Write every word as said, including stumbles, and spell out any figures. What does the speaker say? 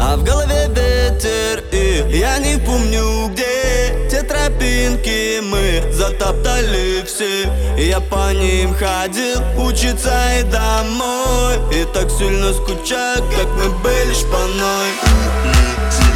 а в голове ветер, и я не помню, где те тропинки мы затоптали все. И я по ним ходил учиться и домой, и так сильно скучаю, как мы были шпаной.